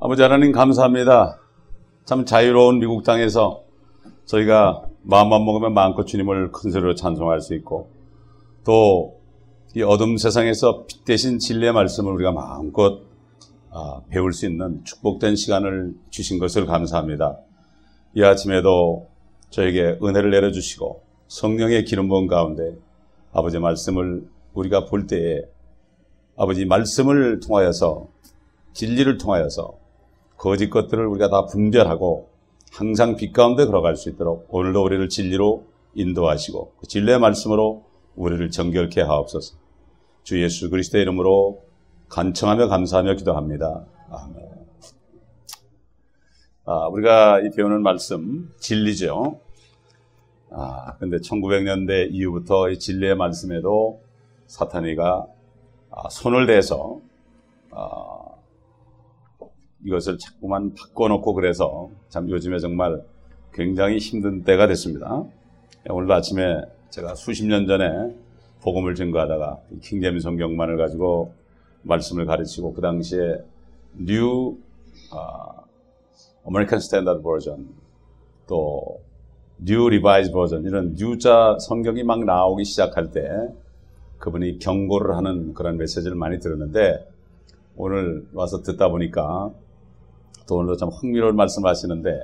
아버지 하나님 감사합니다. 참 자유로운 미국 땅에서 저희가 마음만 먹으면 마음껏 주님을 큰 소리로 찬송할 수 있고, 또 이 어둠 세상에서 빛 대신 진리의 말씀을 우리가 마음껏 배울 수 있는 축복된 시간을 주신 것을 감사합니다. 이 아침에도 저에게 은혜를 내려주시고 성령의 기름 부은 가운데 아버지 말씀을 우리가 볼 때에 아버지 말씀을 통하여서, 진리를 통하여서 거짓 것들을 우리가 다 분별하고 항상 빛 가운데 걸어갈 수 있도록 오늘도 우리를 진리로 인도하시고 그 진리의 말씀으로 우리를 정결케 하옵소서. 주 예수 그리스도의 이름으로 간청하며 감사하며 기도합니다. 아멘. 우리가 이 배우는 말씀 진리죠. 근데 1900년대 이후부터 이 진리의 말씀에도 사탄이가 손을 대서 이것을 자꾸만 바꿔놓고, 그래서 참 요즘에 정말 굉장히 힘든 때가 됐습니다. 오늘 아침에 제가 수십 년 전에 복음을 증거하다가 킹제임스 성경만을 가지고 말씀을 가르치고, 그 당시에 뉴 아메리칸 스탠다드 버전, 또 뉴 리바이즈 버전, 이런 뉴자 성경이 막 나오기 시작할 때 그분이 경고를 하는 그런 메시지를 많이 들었는데, 오늘 와서 듣다 보니까 또 오늘도 참 흥미로운 말씀을 하시는데,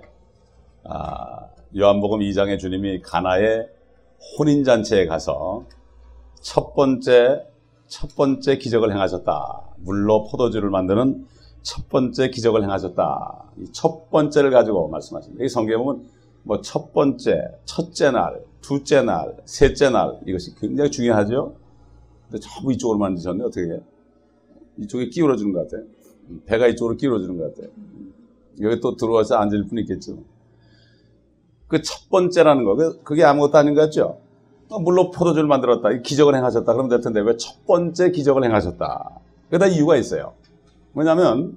요한복음 2장에 주님이 가나의 혼인잔치에 가서 첫 번째 기적을 행하셨다. 물로 포도주를 만드는 첫 번째 기적을 행하셨다. 이 첫 번째를 가지고 말씀하십니다. 이 성경에 보면 뭐 첫 번째, 첫째 날, 둘째 날, 셋째 날, 이것이 굉장히 중요하죠. 근데 전부 이쪽으로 만드셨네. 어떻게 해? 이쪽에 기울어지는 것 같아요. 배가 이쪽으로 기울어지는 것 같아요. 여기 또 들어와서 앉을 분 있겠죠. 그 첫 번째라는 거, 그게 아무것도 아닌 것 같죠? 물로 포도주를 만들었다, 기적을 행하셨다, 그러면 될 텐데 왜 첫 번째 기적을 행하셨다? 그다 이유가 있어요. 뭐냐면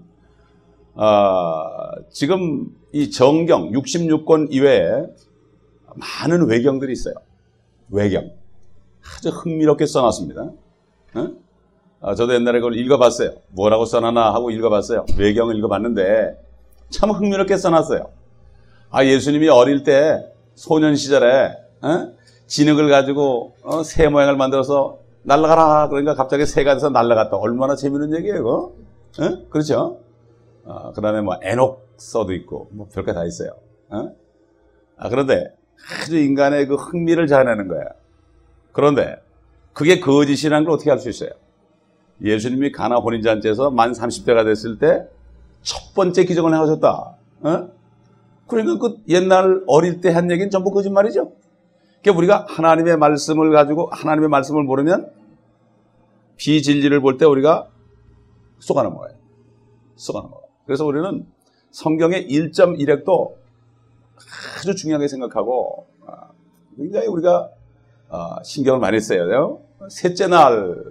지금 이 정경 66권 이외에 많은 외경들이 있어요. 외경 아주 흥미롭게 써놨습니다. 저도 옛날에 그걸 읽어봤어요. 뭐라고 써놨나 하고 읽어봤어요. 외경을 읽어봤는데 참 흥미롭게 써놨어요. 예수님이 어릴 때 소년 시절에 진흙을 가지고 새 모양을 만들어서 날아가라, 그러니까 갑자기 새가 돼서 날아갔다. 얼마나 재밌는 얘기예요, 이거? 그렇죠? 그 다음에 뭐 에녹서도 있고 뭐 별게 다 있어요. 그런데 아주 인간의 그 흥미를 자아내는 거예요. 그런데 그게 거짓이라는 걸 어떻게 알 수 있어요? 예수님이 가나 혼인잔치에서 만 30대가 됐을 때 첫 번째 기적을 행하셨다. 그러니까 그 옛날 어릴 때 한 얘기는 전부 거짓말이죠. 그러니까 우리가 하나님의 말씀을 가지고 하나님의 말씀을 모르면 비진리를 볼 때 우리가 속아넘어요. 그래서 우리는 성경의 1.1핵도 아주 중요하게 생각하고 굉장히 우리가 신경을 많이 써요. 셋째 날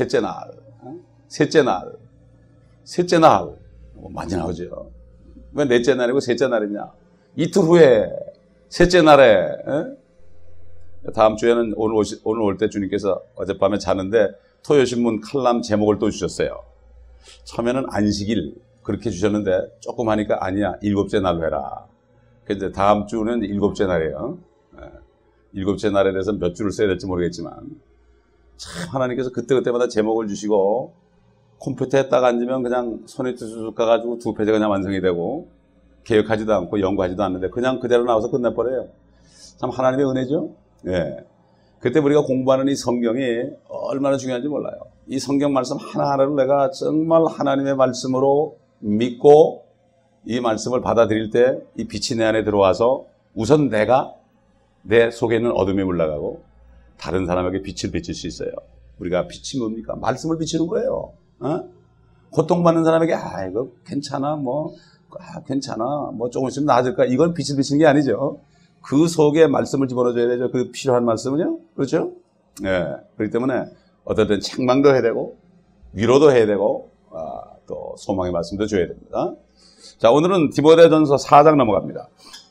많이 나오죠. 왜 넷째 날이고 셋째 날이냐? 이틀 후에 셋째 날에 다음 주에는 오늘 올 때 주님께서 어젯밤에 자는데 토요신문 칼럼 제목을 또 주셨어요. 처음에는 안식일 그렇게 주셨는데 조금 하니까 아니야, 일곱째 날로 해라. 근데 다음 주는 일곱째 날이에요. 일곱째 날에 대해서 몇 줄을 써야 될지 모르겠지만 참 하나님께서 그때그때마다 제목을 주시고 컴퓨터에 딱 앉으면 그냥 손에 뚝뚝 가가지고 두 페이지가 그냥 완성이 되고 개혁하지도 않고 연구하지도 않는데 그냥 그대로 나와서 끝내버려요. 참 하나님의 은혜죠. 예. 그때 우리가 공부하는 이 성경이 얼마나 중요한지 몰라요. 이 성경 말씀 하나하나를 내가 정말 하나님의 말씀으로 믿고 이 말씀을 받아들일 때 이 빛이 내 안에 들어와서 우선 내 속에 있는 어둠이 물러가고 다른 사람에게 빛을 비칠 수 있어요. 우리가 빛이 뭡니까? 말씀을 비치는 거예요. 고통받는 사람에게 이거 괜찮아, 괜찮아, 조금 있으면 나아질까, 이건 빛을 비치는 게 아니죠. 그 속에 말씀을 집어넣어줘야 되죠. 그 필요한 말씀은요. 그렇죠? 예. 그렇기 때문에 어떨 땐 책망도 해야 되고 위로도 해야 되고 또 소망의 말씀도 줘야 됩니다. 자, 오늘은 디모데전서 4장 넘어갑니다.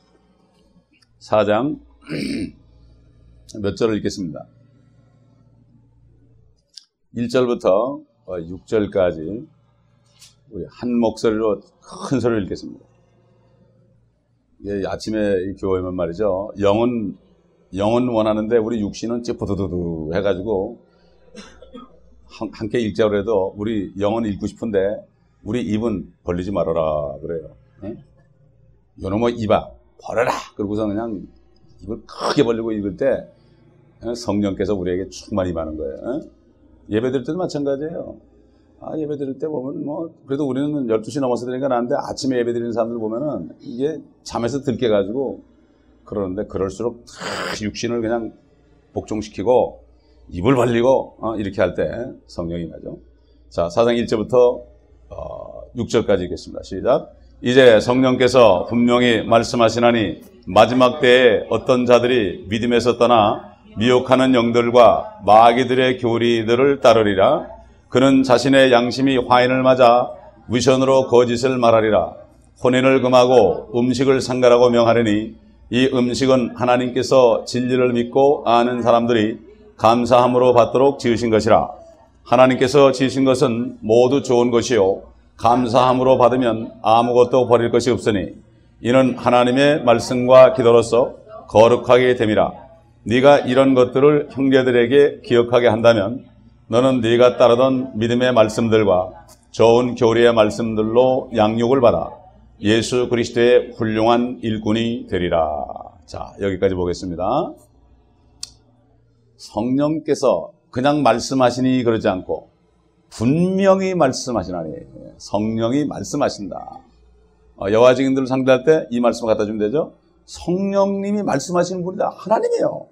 4장 몇 절을 읽겠습니다. 1절부터 6절까지 우리 한 목소리로 큰 소리를 읽겠습니다. 이게 아침에 이 교회면 말이죠. 영은 원하는데 우리 육신은 찌뿌두두두 해가지고 함께 읽자고 해도 우리 영은 읽고 싶은데 우리 입은 벌리지 말아라 그래요. 요놈의 입아 벌어라. 그러고서 그냥 입을 크게 벌리고 읽을 때 성령께서 우리에게 충만히 임하는 거예요. 예배 드릴 때도 마찬가지예요. 예배 드릴 때 보면 그래도 우리는 12시 넘어서 드리니까 나는데 아침에 예배 드리는 사람들 보면은 이게 잠에서 들깨가지고 그러는데 그럴수록 육신을 그냥 복종시키고 입을 벌리고 이렇게 할 때 성령이 임하죠. 자, 4장 1절부터 6절까지 읽겠습니다. 시작. 이제 성령께서 분명히 말씀하시나니 마지막 때에 어떤 자들이 믿음에서 떠나 미혹하는 영들과 마귀들의 교리들을 따르리라. 그는 자신의 양심이 화인을 맞아 위선으로 거짓을 말하리라. 혼인을 금하고 음식을 상갈하고 명하려니 이 음식은 하나님께서 진리를 믿고 아는 사람들이 감사함으로 받도록 지으신 것이라. 하나님께서 지으신 것은 모두 좋은 것이요 감사함으로 받으면 아무것도 버릴 것이 없으니 이는 하나님의 말씀과 기도로서 거룩하게 됨이라. 네가 이런 것들을 형제들에게 기억하게 한다면 너는 네가 따르던 믿음의 말씀들과 좋은 교리의 말씀들로 양육을 받아 예수 그리스도의 훌륭한 일꾼이 되리라. 자, 여기까지 보겠습니다. 성령께서 그냥 말씀하시니 그러지 않고 분명히 말씀하시나니 성령이 말씀하신다. 여호와 증인들을 상대할 때 이 말씀을 갖다 주면 되죠. 성령님이 말씀하시는 분이다. 하나님이에요.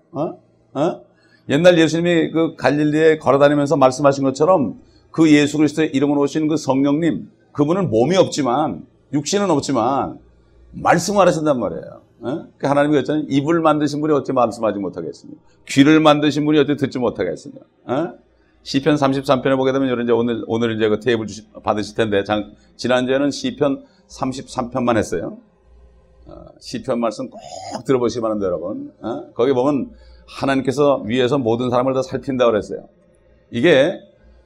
옛날 예수님이 그 갈릴리에 걸어다니면서 말씀하신 것처럼 그 예수 그리스도의 이름으로 오신 그 성령님, 그분은 몸이 없지만 육신은 없지만 말씀을 하신단 말이에요. 그 하나님이 그랬잖아요. 입을 만드신 분이 어떻게 말씀하지 못하겠으며 귀를 만드신 분이 어떻게 듣지 못하겠으며. 시편 33편에 보게 되면 이제 오늘 이제 그 테이블 받으실 텐데 지난주에는 시편 33편만 했어요. 시편 말씀 꼭 들어보시기 바랍니다, 여러분. 거기 보면 하나님께서 위에서 모든 사람을 다 살핀다고 그랬어요. 이게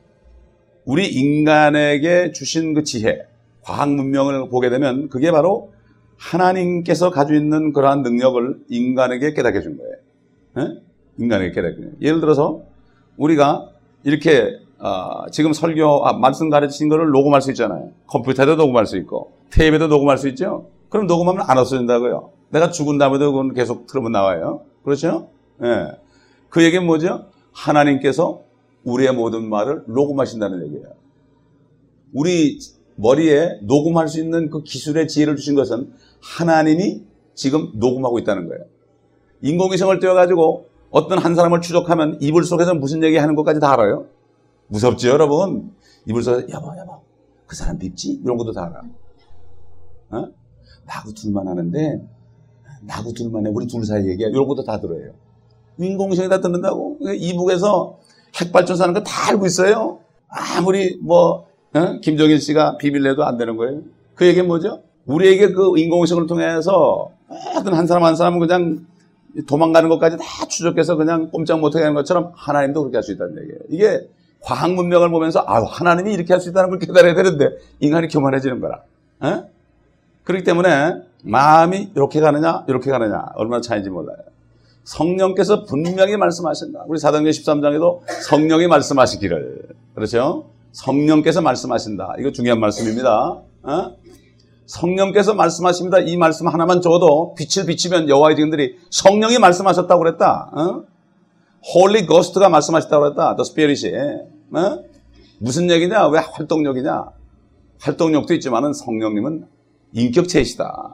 우리 인간에게 주신 그 지혜, 과학 문명을 보게 되면 그게 바로 하나님께서 가지고 있는 그러한 능력을 인간에게 깨닫게 준 거예요. 인간에게 깨닫게 준 거예요. 예를 들어서 우리가 이렇게 지금 설교 말씀 가르치신 거를 녹음할 수 있잖아요. 컴퓨터에도 녹음할 수 있고 테이프에도 녹음할 수 있죠. 그럼 녹음하면 안 없어진다고요. 내가 죽은 다음에도 그건 계속 틀으면 나와요. 그렇죠? 예. 그 얘기는 뭐죠? 하나님께서 우리의 모든 말을 녹음하신다는 얘기예요. 우리 머리에 녹음할 수 있는 그 기술의 지혜를 주신 것은 하나님이 지금 녹음하고 있다는 거예요. 인공위성을 띄워가지고 어떤 한 사람을 추적하면 이불 속에서 무슨 얘기하는 것까지 다 알아요. 무섭죠, 여러분? 이불 속에서 여보 그 사람 밉지? 이런 것도 다 알아. 나하고 둘만 하는데 나하고 둘만 해. 우리 둘 사이 얘기야. 이런 것도 다 들어요. 인공위성이 다 듣는다고? 이북에서 핵발전소 하는 거 다 알고 있어요. 아무리 김정일 씨가 비밀 내도 안 되는 거예요. 그 얘기는 뭐죠? 우리에게 그 인공위성을 통해서 어떤 한 사람 한 사람은 그냥 도망가는 것까지 다 추적해서 그냥 꼼짝 못하게 하는 것처럼 하나님도 그렇게 할 수 있다는 얘기예요. 이게 과학 문명을 보면서 하나님이 이렇게 할 수 있다는 걸 깨달아야 되는데 인간이 교만해지는 거라. 그렇기 때문에 마음이 이렇게 가느냐 얼마나 차이인지 몰라요. 성령께서 분명히 말씀하신다. 우리 사도행전 13장에도 성령이 말씀하시기를. 그렇죠? 성령께서 말씀하신다. 이거 중요한 말씀입니다. 성령께서 말씀하십니다. 이 말씀 하나만 줘도 빛을 비치면 여호와의 증인들이 성령이 말씀하셨다고 그랬다. Holy Ghost가 말씀하셨다고 그랬다. The Spirit이. 무슨 얘기냐? 왜 활동력이냐? 활동력도 있지만은 성령님은 인격체이시다.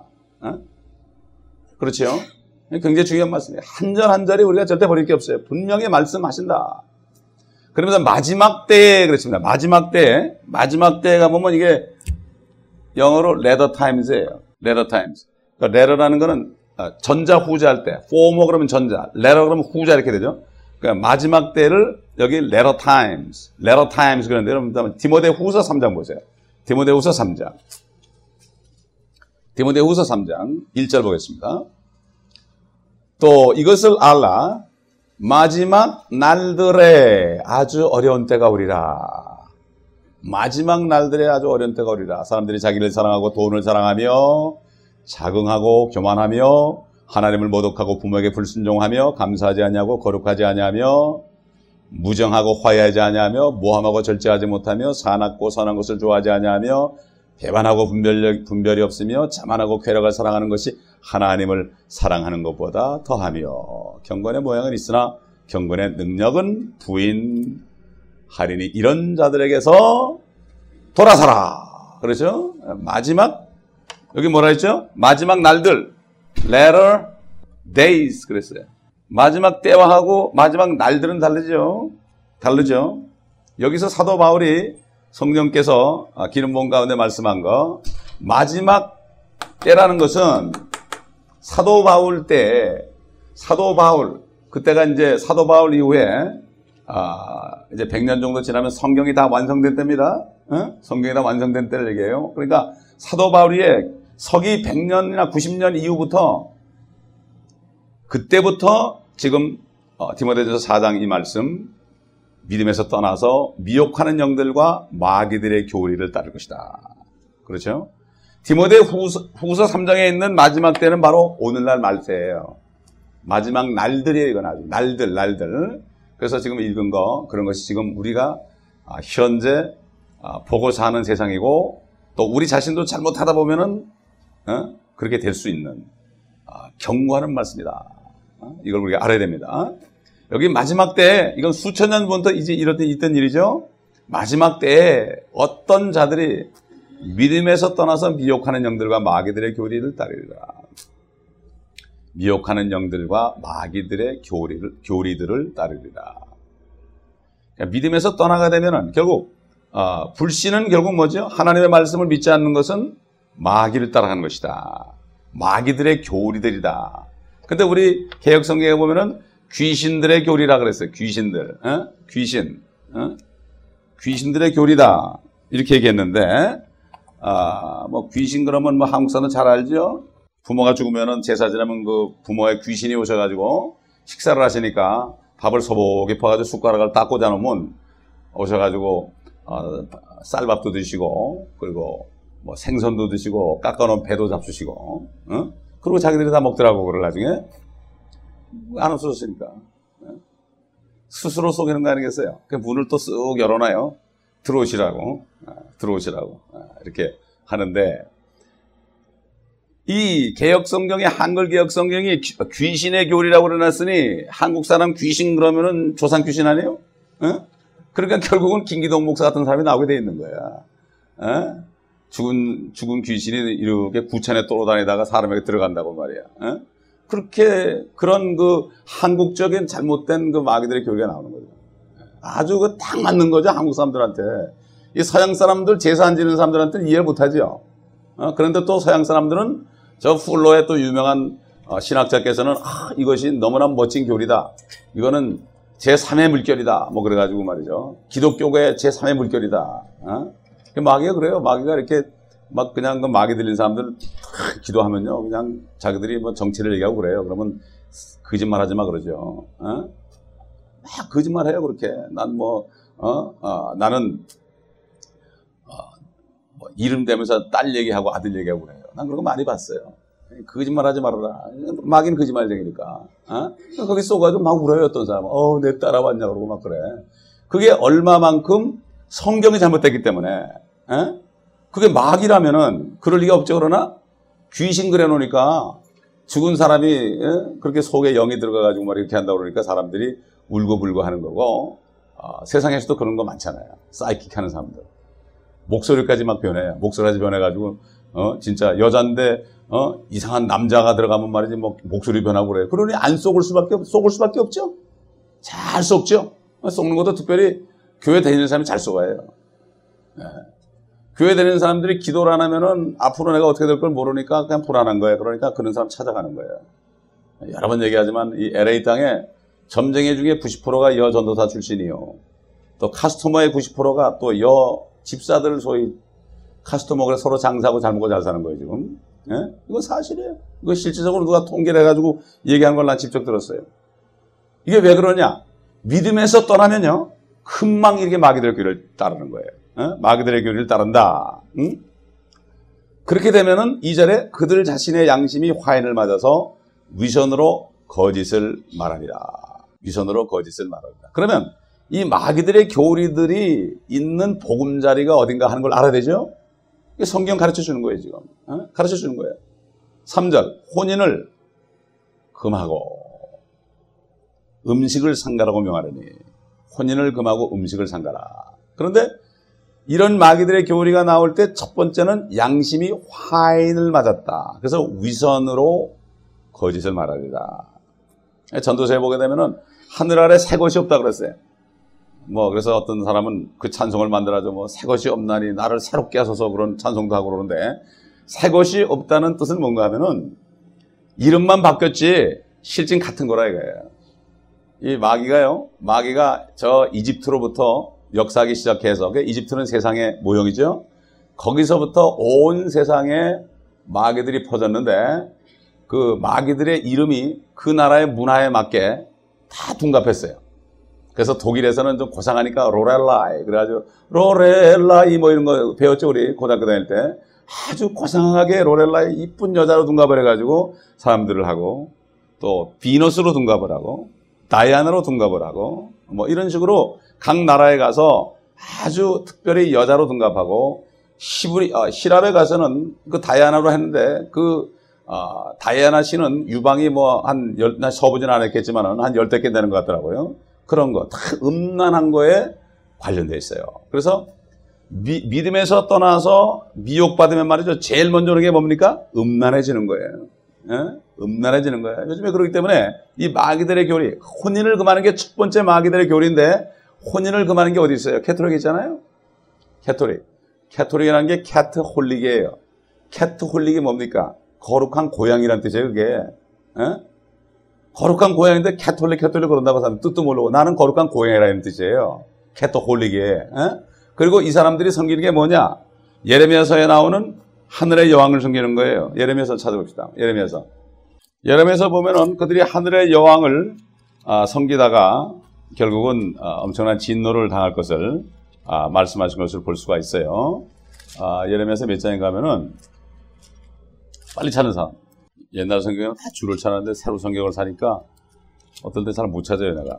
그렇죠? 굉장히 중요한 말씀이에요. 한 절 한 절이 우리가 절대 버릴 게 없어요. 분명히 말씀하신다. 그러면서 마지막 때에 그랬습니다. 마지막 때에 가보면 이게 영어로 latter times예요. latter times. 그러니까 latter라는 거는 전자 후자 할 때, former 그러면 전자, latter 그러면 후자 이렇게 되죠. 그러니까 마지막 때를 여기 latter times 그런데 여러분 디모데후서 3장 보세요. 디모데후서 3장 1절 보겠습니다. 또 이것을 알라. 마지막 날들에 아주 어려운 때가 오리라. 마지막 날들에 아주 어려운 때가 오리라. 사람들이 자기를 사랑하고 돈을 사랑하며 자긍하고 교만하며 하나님을 모독하고 부모에게 불순종하며 감사하지 아니하고 거룩하지 아니하며 무정하고 화해하지 아니하며 모함하고 절제하지 못하며 사납고 선한 것을 좋아하지 아니하며 배반하고 분별이 없으며 자만하고 쾌락을 사랑하는 것이 하나님을 사랑하는 것보다 더하며 경건의 모양은 있으나 경건의 능력은 부인하리니 이런 자들에게서 돌아서라. 그렇죠? 마지막 여기 뭐라 했죠? 마지막 날들 latter days 그랬어요. 마지막 때와 하고 마지막 날들은 다르죠. 여기서 사도 바울이 성령께서 기름부음 가운데 말씀한 거 마지막 때라는 것은 사도 바울 그때가 이제 사도 바울 이후에 이제 100년 정도 지나면 성경이 다 완성된 때입니다. 성경이 다 완성된 때를 얘기해요. 그러니까 사도 바울이 서기 100년이나 90년 이후부터 그때부터 지금 디모데전서 4장 이 말씀 믿음에서 떠나서 미혹하는 영들과 마귀들의 교리를 따를 것이다. 그렇죠? 디모데 후서 3장에 있는 마지막 때는 바로 오늘날 말세예요. 마지막 날들이에요. 이건 아주 날들. 그래서 지금 읽은 거 그런 것이 지금 우리가 현재 보고 사는 세상이고 또 우리 자신도 잘못하다 보면은 그렇게 될 수 있는 경고하는 말씀이다. 이걸 우리가 알아야 됩니다. 여기 마지막 때 이건 수천 년 전부터 이제 있던 일이죠. 마지막 때에 어떤 자들이 믿음에서 떠나서 미혹하는 영들과 마귀들의 교리를 따르리라. 미혹하는 영들과 마귀들의 교리들을 따르리라. 그러니까 믿음에서 떠나가 되면은 결국 불신은 결국 뭐죠? 하나님의 말씀을 믿지 않는 것은 마귀를 따라가는 것이다. 마귀들의 교리들이다. 근데 우리 개역 성경에 보면은 귀신들의 교리라 그랬어요. 귀신들, 귀신들의 교리다 이렇게 얘기했는데, 뭐 귀신 그러면 뭐 한국 사람은 잘 알죠. 부모가 죽으면은 제사 지나면 그 부모의 귀신이 오셔가지고 식사를 하시니까 밥을 소복히 퍼가지고 숟가락을 딱 꽂아놓으면 오셔가지고 쌀밥도 드시고 그리고 뭐 생선도 드시고 깎아놓은 배도 잡수시고, 그리고 자기들이 다 먹더라고. 그걸 나중에 안 없어졌으니까 스스로 속이는 거 아니겠어요? 그 문을 또 쓱 열어놔요. 들어오시라고 이렇게 하는데, 이 개역성경의 한글 개역성경이 귀신의 교리라고 그래놨으니 한국 사람 귀신 그러면은 조상 귀신 아니에요? 그러니까 결국은 김기동 목사 같은 사람이 나오게 돼 있는 거야. 죽은 귀신이 이렇게 구천에 떠다니다가 사람에게 들어간다고 말이야. 그렇게 그런 그 한국적인 잘못된 그 마귀들의 교리가 나오는 거죠. 아주 그 딱 맞는 거죠, 한국 사람들한테. 이 서양 사람들 제사 안 지는 사람들한테는 이해를 못하죠. 그런데 또 서양 사람들은 저 풀로의 또 유명한 신학자께서는 이것이 너무나 멋진 교리다. 이거는 제3의 물결이다. 뭐 그래가지고 말이죠. 기독교의 제3의 물결이다. 마귀가 그래요. 마귀가 이렇게 막 그냥 그 마귀 들린 사람들 기도하면요. 그냥 자기들이 뭐 정치를 얘기하고 그래요. 그러면 거짓말 하지 마 그러죠. 막 거짓말 해요. 그렇게. 나는 뭐 이름 대면서 딸 얘기하고 아들 얘기하고 그래요. 난 그런 거 많이 봤어요. 거짓말 하지 말아라. 마귀는 거짓말쟁이니까. 거기 쏘가지고 막 울어요. 어떤 사람은. 내 딸아 왔냐 그러고 막 그래. 그게 얼마만큼 성경이 잘못됐기 때문에. 그게 마귀라면은 그럴 리가 없죠. 그러나 귀신 그래 놓으니까 죽은 사람이 그렇게 속에 영이 들어가가지고 막 이렇게 한다고 그러니까 사람들이 울고불고 하는 거고, 세상에서도 그런 거 많잖아요. 사이킥 하는 사람들. 목소리까지 막 변해요. 목소리까지 변해가지고, 진짜 여잔데, 이상한 남자가 들어가면 말이지, 뭐, 목소리 변하고 그래요. 그러니 안 속을 수밖에 없죠? 잘 속죠? 속는 것도 특별히 교회 다니는 사람이 잘 속아요. 네. 교회 다니는 사람들이 기도를 안 하면은 앞으로 내가 어떻게 될 걸 모르니까 그냥 불안한 거예요. 그러니까 그런 사람 찾아가는 거예요. 여러 번 얘기하지만 이 LA 땅에 점쟁이 중에 90%가 여 전도사 출신이요. 또 카스터머의 90%가 또 여 집사들 소위 카스터머가 서로 장사하고 잘 먹고 잘 사는 거예요, 지금. 예? 이거 사실이에요. 이거 실질적으로 누가 통계를 해가지고 얘기하는 걸 난 직접 들었어요. 이게 왜 그러냐? 믿음에서 떠나면요, 금방 이렇게 마귀들 길을 따르는 거예요. 마귀들의 교리를 따른다. 응? 그렇게 되면은 2절에 그들 자신의 양심이 화인을 맞아서 위선으로 거짓을 말하리라. 위선으로 거짓을 말하리라. 그러면 이 마귀들의 교리들이 있는 보금자리가 어딘가 하는 걸 알아야 되죠? 이게 성경 가르쳐 주는 거예요, 지금. 가르쳐 주는 거예요. 3절, 혼인을 금하고 음식을 상가라고 명하려니. 혼인을 금하고 음식을 상가라. 그런데 이런 마귀들의 교리가 나올 때 첫 번째는 양심이 화인을 맞았다. 그래서 위선으로 거짓을 말하리라. 전도서에 보게 되면은 하늘 아래 새 것이 없다 그랬어요. 그래서 어떤 사람은 그 찬송을 만들어서 새 것이 없나니 나를 새롭게 하소서 그런 찬송도 하고 그러는데 새 것이 없다는 뜻은 뭔가 하면은 이름만 바뀌었지 실질 같은 거라 이거예요. 이 마귀가 저 이집트로부터 역사하기 시작해서, 이집트는 세상의 모형이죠. 거기서부터 온 세상에 마귀들이 퍼졌는데 그 마귀들의 이름이 그 나라의 문화에 맞게 다 둔갑했어요. 그래서 독일에서는 좀 고상하니까 로렐라이, 그래가지고 로렐라이 이런 거 배웠죠, 우리 고등학교 다닐 때. 아주 고상하게 로렐라이 이쁜 여자로 둔갑을 해가지고 사람들을 하고, 또 비너스로 둔갑을 하고, 다이아나로 둔갑을 하고, 이런 식으로 각 나라에 가서 아주 특별히 여자로 둔갑하고, 시랍에 가서는 그 다이아나로 했는데 다이아나 씨는 유방이 서보진 않았겠지만은 한 10개 되는 것 같더라고요. 그런 거 다 음란한 거에 관련돼 있어요. 그래서 믿음에서 떠나서 미혹받으면 말이죠. 제일 먼저 오는 게 뭡니까? 음란해지는 거예요. 음란해지는 거예요. 요즘에 그렇기 때문에 이 마귀들의 교리, 혼인을 금하는 게 첫 번째 마귀들의 교리인데, 혼인을 금하는 게 어디 있어요? 캐톨릭 있잖아요. 캐톨릭이라는 게 캐트홀릭이에요. 캐트홀릭이 뭡니까? 거룩한 고양이란 뜻이에요, 그게. 거룩한 고양인데 캐톨릭 그런다고 하면 뜻도 모르고 나는 거룩한 고양이라는 뜻이에요. 캐토홀릭에. 그리고 이 사람들이 섬기는 게 뭐냐? 예레미야서에 나오는 하늘의 여왕을 섬기는 거예요. 예레미야서 찾아봅시다. 예레미야서 보면은 그들이 하늘의 여왕을 섬기다가 결국은 엄청난 진노를 당할 것을 말씀하신 것을 볼 수가 있어요. 예레미야서 몇 장에 가면은 빨리 찾는 사람. 옛날 성경은 다 줄을 찾았는데 새로 성경을 사니까 어떨 때 잘 못 찾아요, 내가.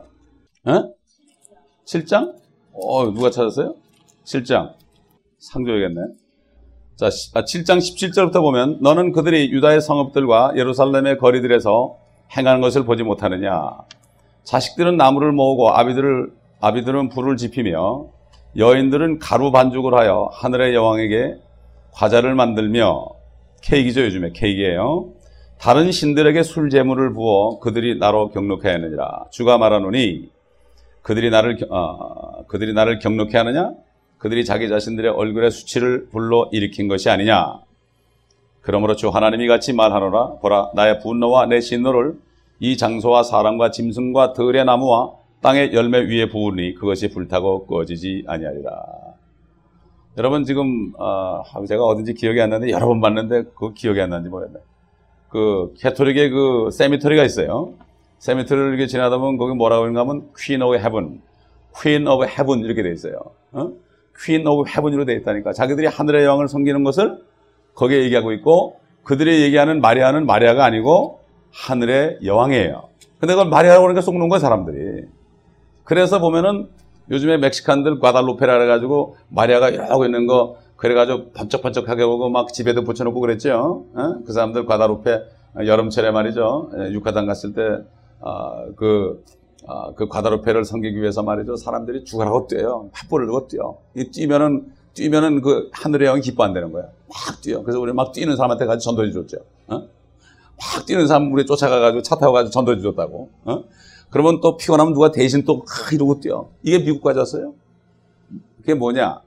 7장? 누가 찾았어요? 7장. 상 줘야겠네. 자, 7장 17절부터 보면 너는 그들이 유다의 성읍들과 예루살렘의 거리들에서 행하는 것을 보지 못하느냐. 자식들은 나무를 모으고 아비들은 불을 지피며 여인들은 가루 반죽을 하여 하늘의 여왕에게 과자를 만들며, 케이크죠, 요즘에 케이크예요. 다른 신들에게 술 제물을 부어 그들이 나로 경록해 하느니라. 주가 말하노니 그들이 나를 경록해 하느냐? 그들이 자기 자신들의 얼굴에 수치를 불러 일으킨 것이 아니냐? 그러므로 주 하나님이 같이 말하노라. 보라, 나의 분노와 내 진노를 이 장소와 사람과 짐승과 들의 나무와 땅의 열매 위에 부으니 그것이 불타고 꺼지지 아니하리라. 여러분 지금 제가 어딘지 기억이 안 나는데 여러 번 봤는데 그 기억이 안 나는지 모르겠네. 그 캐톨릭의 그 세미터리가 있어요. 세미터리를 이렇게 지나다 보면 거기 뭐라고 하냐면 Queen of Heaven 이렇게 돼 있어요. Queen of Heaven으로 돼 있다니까. 자기들이 하늘의 여왕을 섬기는 것을 거기에 얘기하고 있고, 그들이 얘기하는 마리아는 마리아가 아니고 하늘의 여왕이에요. 근데 그걸 마리아라고 그러니까 속는 거야, 사람들이. 그래서 보면은 요즘에 멕시칸들 과달루페라 그래가지고 마리아가 이러고 있는 거 그래가지고 번쩍번쩍하게 보고 막 집에도 붙여놓고 그랬죠. 그 사람들 과다루페 여름철에 말이죠. 유카탄 갔을 때 그 과다루페를 섬기기 위해서 말이죠. 사람들이 죽으라고 뛰어요. 팥불을 들고 뛰어. 뛰면은 그 하늘의 영이 기뻐 안 되는 거야. 막 뛰어. 그래서 우리 막 뛰는 사람한테 같이 전도해 줬죠. 막 뛰는 사람 우리 쫓아가가지고 차 타고 가지고 전도해 줬다고. 그러면 또 피곤하면 누가 대신 또 이러고 뛰어. 이게 미국까지 왔어요? 그게 뭐냐?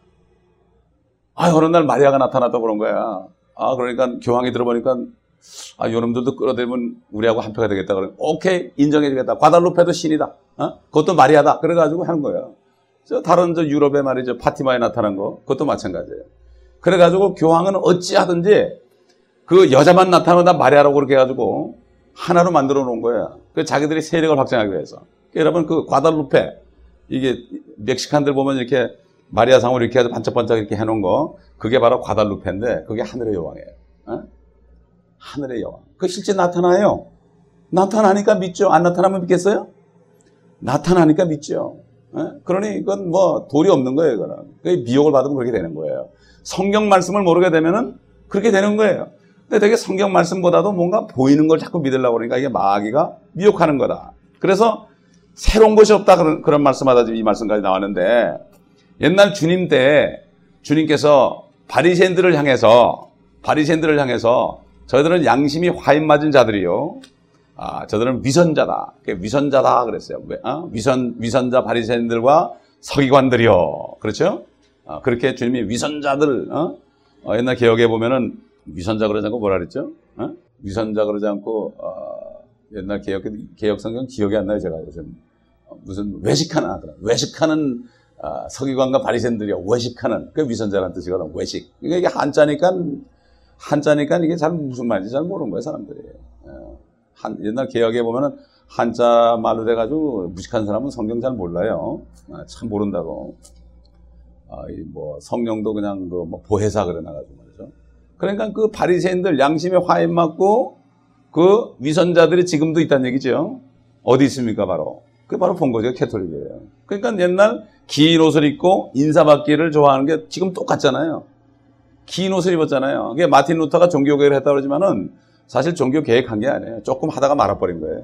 어느 날 마리아가 나타났다고 그런 거야. 그러니까 교황이 들어보니까, 요놈들도 끌어들이면 우리하고 한표가 되겠다. 그러고, 오케이, 인정해주겠다. 과달루페도 신이다. 그것도 마리아다. 그래가지고 하는 거예요. 다른 유럽에 말이죠. 파티마에 나타난 거. 그것도 마찬가지예요. 그래가지고 교황은 어찌하든지 그 여자만 나타나다 마리아라고 그렇게 해가지고 하나로 만들어 놓은 거예요. 그 자기들이 세력을 확장하기 위해서. 여러분, 그 과달루페, 이게 멕시칸들 보면 이렇게 마리아 상을 이렇게 해서 반짝반짝 이렇게 해놓은 거, 그게 바로 과달루페인데, 그게 하늘의 여왕이에요. 어? 하늘의 여왕. 그 실제 나타나요. 나타나니까 믿죠. 안 나타나면 믿겠어요? 나타나니까 믿죠. 그러니 이건 뭐 돌이 없는 거예요. 이거는. 미혹을 받으면 그렇게 되는 거예요. 성경 말씀을 모르게 되면은 그렇게 되는 거예요. 근데 되게 성경 말씀보다도 뭔가 보이는 걸 자꾸 믿으려고 그러니까 이게 마귀가 미혹하는 거다. 그래서 새로운 것이 없다 그런 말씀하다 지금 이 말씀까지 나왔는데, 옛날 주님 때 주님께서 바리새인들을 향해서 저희들은 양심이 화인 맞은 자들이요, 저들은 위선자다. 위선자다 그랬어요. 위선자 바리새인들과 서기관들이요. 그렇죠? 그렇게 주님이 위선자들, 옛날 개혁에 보면은 위선자 그러지 않고 뭐라 그랬죠? 위선자 그러지 않고, 옛날 개혁 성경 기억이 안 나요, 제가 요즘. 무슨 외식하는 서기관과 바리새인들이요. 외식하는, 그 위선자라는 뜻이거든. 외식. 이게 한자니까 이게 잘 무슨 말인지 잘 모르는 거예요, 사람들이. 옛날 개혁에 보면은 한자 말로 돼가지고 무식한 사람은 성경 잘 몰라요. 참 모른다고. 뭐 성령도 그냥 뭐 보혜사 그래놔가지고 말이죠. 그러니까 그 바리새인들 양심에 화인 맞고 그 위선자들이 지금도 있다는 얘기죠. 어디 있습니까? 그게 바로 본거지가 캐톨릭이에요. 그러니까 옛날 긴 옷을 입고 인사받기를 좋아하는 게 지금 똑같잖아요. 긴 옷을 입었잖아요. 그게 마틴 루터가 종교개혁을 했다고 그러지만은 사실 종교 개혁한 게 아니에요. 조금 하다가 말아버린 거예요.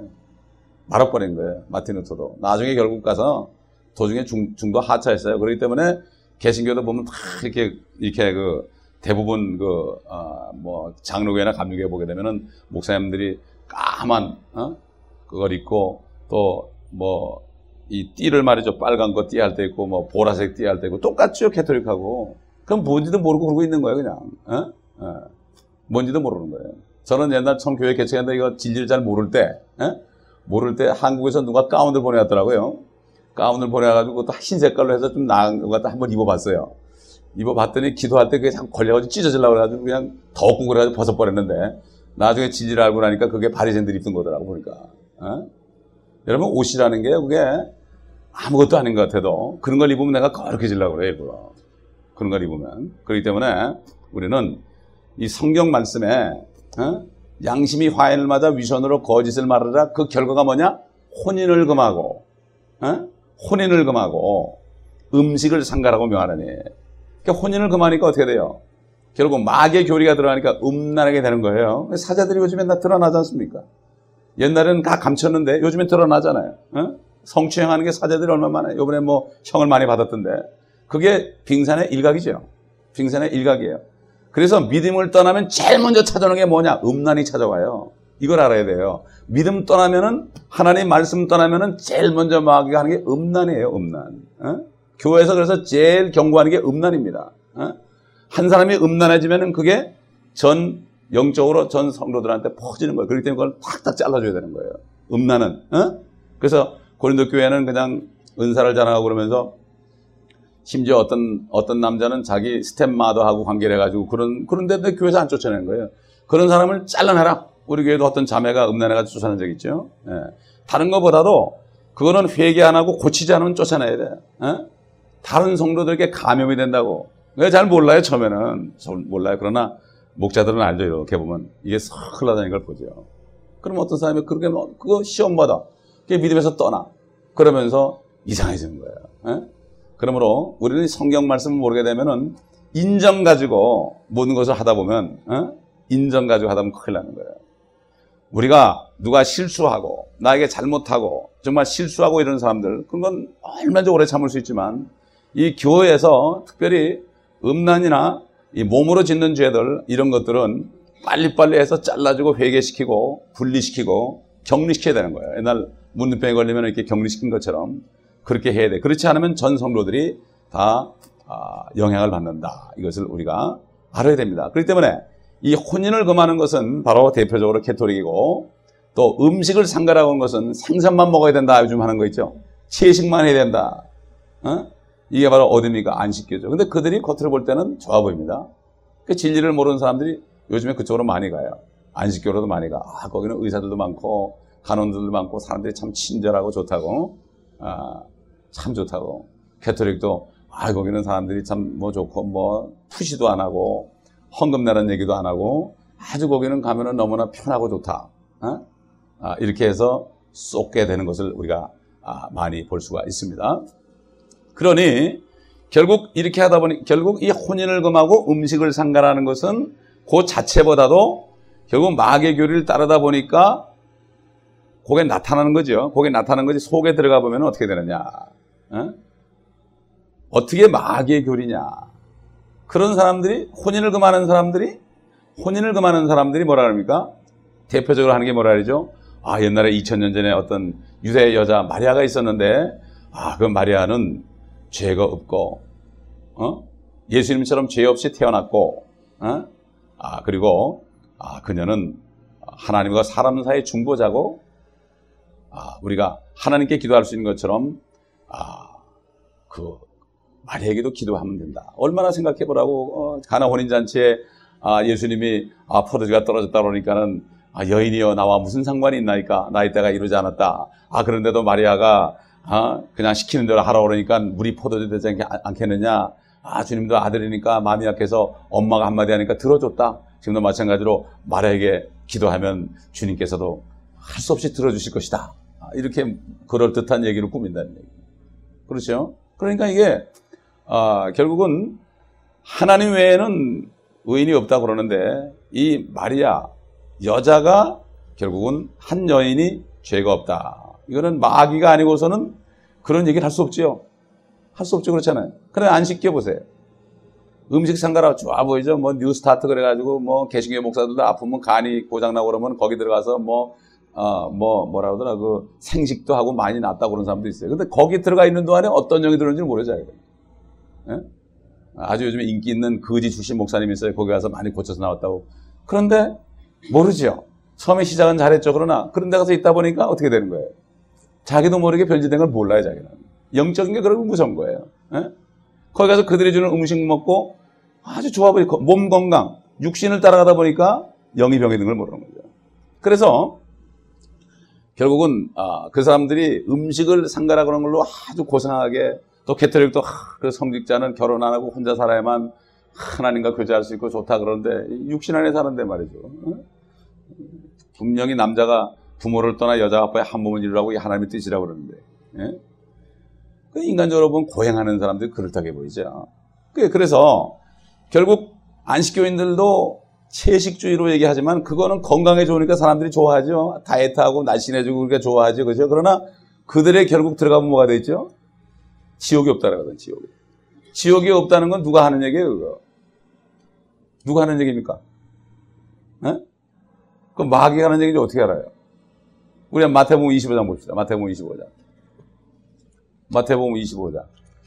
마틴 루터도. 나중에 결국 가서 도중에 중도 하차했어요. 그렇기 때문에 개신교도 보면 다 이렇게 그 대부분 뭐 장로교회나 감리교회 보게 되면은 목사님들이 까만 그걸 입고 또 뭐 이 띠를 말이죠. 빨간 거 띠 할 때 있고 뭐 보라색 띠 할 때 있고 똑같죠. 캐톨릭하고. 그럼 뭔지도 모르고 그러고 있는 거예요, 그냥. 뭔지도 모르는 거예요. 저는 옛날 처음 교회 개척했는데 이거 진리를 잘 모를 때 한국에서 누가 가운을 보내왔더라고요. 가운을 보내가지고 그것도 흰 색깔로 해서 좀 나은 것 같다 한번 입어봤어요. 입어봤더니 기도할 때 그게 자꾸 걸려가지고 찢어지려고 그래가지고 그냥 더 궁금해가지고 벗어버렸는데, 나중에 진리를 알고 나니까 그게 바리새인들이 입던 거더라고, 보니까. 여러분, 옷이라는 게 그게 아무것도 아닌 것 같아도 그런 걸 입으면 내가 거룩해지려고 그래, 일부러. 그런 걸 입으면. 그렇기 때문에 우리는 이 성경 말씀에 양심이 화인을 맞아 위선으로 거짓을 말하라. 그 결과가 뭐냐? 혼인을 금하고 음식을 상가라고 명하느니. 그러니까 혼인을 금하니까 어떻게 돼요? 결국 마귀의 교리가 들어가니까 음란하게 되는 거예요. 사자들이 요즘엔 다 드러나지 않습니까? 옛날에는 다 감췄는데 요즘엔 드러나잖아요. 성추행하는 게 사자들이 얼마나 많아요. 이번에 뭐 형을 많이 받았던데. 그게 빙산의 일각이죠. 빙산의 일각이에요. 그래서 믿음을 떠나면 제일 먼저 찾아오는 게 뭐냐? 음란이 찾아와요. 이걸 알아야 돼요. 믿음 떠나면은, 하나님 말씀 떠나면은 제일 먼저 마귀가 하는 게 음란이에요, 음란. 교회에서 그래서 제일 경고하는 게 음란입니다. 한 사람이 음란해지면은 그게 영적으로 전 성도들한테 퍼지는 거예요. 그렇기 때문에 그걸 탁탁 잘라줘야 되는 거예요. 음란은. 그래서 고린도 교회는 그냥 은사를 자랑하고 그러면서 심지어 어떤 남자는 자기 스텝마더하고 관계를 해가지고 그런데 교회에서 안 쫓아내는 거예요. 그런 사람을 잘라내라. 우리 교회도 어떤 자매가 음란해가지고 쫓아낸 적이 있죠. 다른 것보다도 그거는 회개 안 하고 고치지 않으면 쫓아내야 돼. 다른 성도들에게 감염이 된다고. 잘 몰라요, 처음에는. 몰라요. 그러나 목자들은 알죠. 이렇게 보면 이게 싹 흘러다니는 걸 보죠. 그럼 어떤 사람이 그렇게 그거 시험받아. 그게 믿음에서 떠나. 그러면서 이상해지는 거예요. 그러므로 우리는 성경 말씀을 모르게 되면은 인정 가지고 모든 것을 하다 보면 인정 가지고 하다 보면 큰일 나는 거예요. 우리가 누가 실수하고 나에게 잘못하고 정말 실수하고 이런 사람들, 그런 건 얼마나 오래 참을 수 있지만 이 교회에서 특별히 음란이나 이 몸으로 짓는 죄들, 이런 것들은 빨리빨리 해서 잘라주고 회개시키고 분리시키고 격리시켜야 되는 거예요. 옛날 문둥병에 걸리면 이렇게 격리시킨 것처럼 그렇게 해야 돼. 그렇지 않으면 전 성도들이 다 영향을 받는다. 이것을 우리가 알아야 됩니다. 그렇기 때문에 이 혼인을 금하는 것은 바로 대표적으로 캐톨릭이고, 또 음식을 상가라고 하는 것은 생선만 먹어야 된다. 요즘 하는 거 있죠. 채식만 해야 된다. 이게 바로 어딥니까? 안식교죠. 근데 그들이 겉으로 볼 때는 좋아 보입니다. 그 진리를 모르는 사람들이 요즘에 그쪽으로 많이 가요. 안식교로도 많이 가. 거기는 의사들도 많고 간원들도 많고 사람들이 참 친절하고 좋다고. 참 좋다고. 캐톨릭도 거기는 사람들이 참 뭐 좋고 뭐 푸시도 안 하고 헌금 내라는 얘기도 안 하고 아주 거기는 가면은 너무나 편하고 좋다. 이렇게 해서 쏟게 되는 것을 우리가 많이 볼 수가 있습니다. 그러니 결국 이렇게 하다 보니 결국 이 혼인을 금하고 음식을 상가라는 것은 그 자체보다도 결국 마귀의 교리를 따르다 보니까 그게 나타나는 거죠. 그게 나타나는 거지. 속에 들어가 보면 어떻게 되느냐? 어떻게 마귀의 교리냐? 그런 사람들이 혼인을 금하는 사람들이 뭐라 그럽니까? 대표적으로 하는 게 뭐라 그러죠? 옛날에 2000년 전에 어떤 유대 여자 마리아가 있었는데 그 마리아는 죄가 없고 예수님처럼 죄 없이 태어났고 그리고 그녀는 하나님과 사람 사이의 중보자고 우리가 하나님께 기도할 수 있는 것처럼 그 마리아에게도 기도하면 된다. 얼마나 생각해 보라고. 가나 혼인잔치에 예수님이 포도주가 떨어졌다 그러니까는 여인이여 나와 무슨 상관이 있나이까 나이때가 이르지 않았다. 그런데도 마리아가 그냥 시키는 대로 하라고 그러니까 물이 포도주 되지 않겠느냐. 주님도 아들이니까 마음이 약해서 엄마가 한마디 하니까 들어줬다. 지금도 마찬가지로 마리아에게 기도하면 주님께서도 할 수 없이 들어주실 것이다. 이렇게 그럴듯한 얘기를 꾸민다는 얘기. 그렇죠? 그러니까 이게 결국은 하나님 외에는 의인이 없다 그러는데 이 마리아 여자가 결국은 한 여인이 죄가 없다. 이거는 마귀가 아니고서는 그런 얘기를 할 수 없지요. 할 수 없죠. 그렇잖아요. 그래 안식교 보세요. 음식 상가라 좋아 보이죠. 뭐 뉴스타트 그래가지고 뭐 개신교 목사들도 아프면 간이 고장나고 그러면 거기 들어가서 뭐라 그러더라 그 생식도 하고 많이 낫다고 그런 사람도 있어요. 근데 거기 들어가 있는 동안에 어떤 영이 들어오는지 모르죠. 예? 아주 요즘에 인기 있는 거지 출신 목사님이 있어요. 거기 가서 많이 고쳐서 나왔다고. 그런데 모르죠. 처음에 시작은 잘했죠. 그러나 그런 데 가서 있다 보니까 어떻게 되는 거예요? 자기도 모르게 변질된 걸 몰라요. 자기는. 영적인 게 그렇게 무서운 거예요. 예? 거기 가서 그들이 주는 음식 먹고 아주 좋아 보이고 몸 건강, 육신을 따라가다 보니까 영이 병이 든 걸 모르는 거죠. 그래서 결국은 그 사람들이 음식을 상가라 그런 걸로 아주 고상하게 또 캐톨릭도 그 성직자는 결혼 안 하고 혼자 살아야만 하나님과 교제할 수 있고 좋다 그러는데 육신 안에 사는데 말이죠. 분명히 남자가 부모를 떠나 여자 아빠의 한 몸을 이루라고 하나님의 뜻이라고 그러는데 인간적으로 보면 고행하는 사람들이 그렇다게 보이죠. 그래서 결국 안식교인들도 채식주의로 얘기하지만 그거는 건강에 좋으니까 사람들이 좋아하죠. 다이어트하고 날씬해지고 그러니까 좋아하죠. 그죠? 그러나 그들의 결국 들어가면 뭐가 되죠? 지옥이 없다라고 하거든, 지옥이. 지옥이 없다는 건 누가 하는 얘기예요, 그거? 누가 하는 얘기입니까? 그 마귀가 하는 얘기인지 어떻게 알아요? 우리 마태복음 25장 봅시다. 마태복음 25장. 마태복음 25장.